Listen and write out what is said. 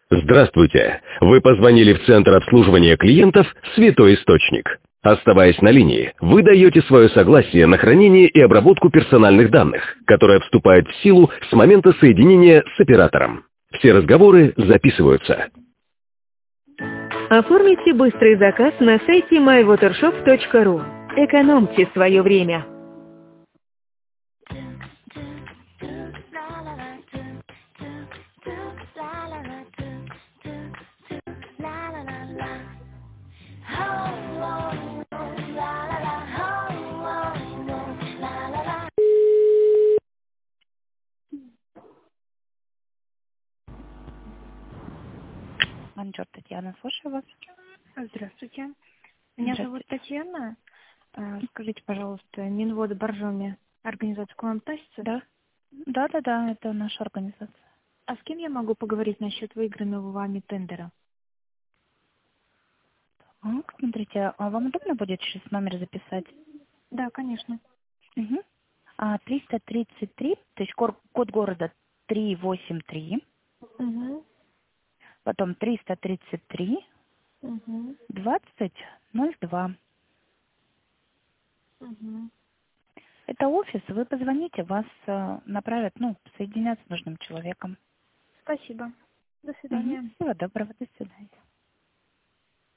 Здравствуйте! Вы позвонили в Центр обслуживания клиентов «Святой Источник». Оставаясь на линии, вы даете свое согласие на хранение и обработку персональных данных, которая вступает в силу с момента соединения с оператором. Все разговоры записываются. Оформите быстрый заказ на сайте mywatershop.ru. Экономьте свое время. Менеджер Татьяна, слушаю вас. Здравствуйте. Меня зовут Татьяна. Скажите, пожалуйста, Минводы Боржоми, организация к вам относится? Да. Да, это наша организация. А с кем я могу поговорить насчет выигранного вами тендера? Смотрите, а вам удобно будет сейчас номер записать? Да, конечно. Угу. 333, то есть код города 383, Угу. потом 333, Угу. 2002. Угу. Это офис, вы позвоните, вас направят, соединят с нужным человеком. Спасибо. До свидания. Всего доброго, до свидания.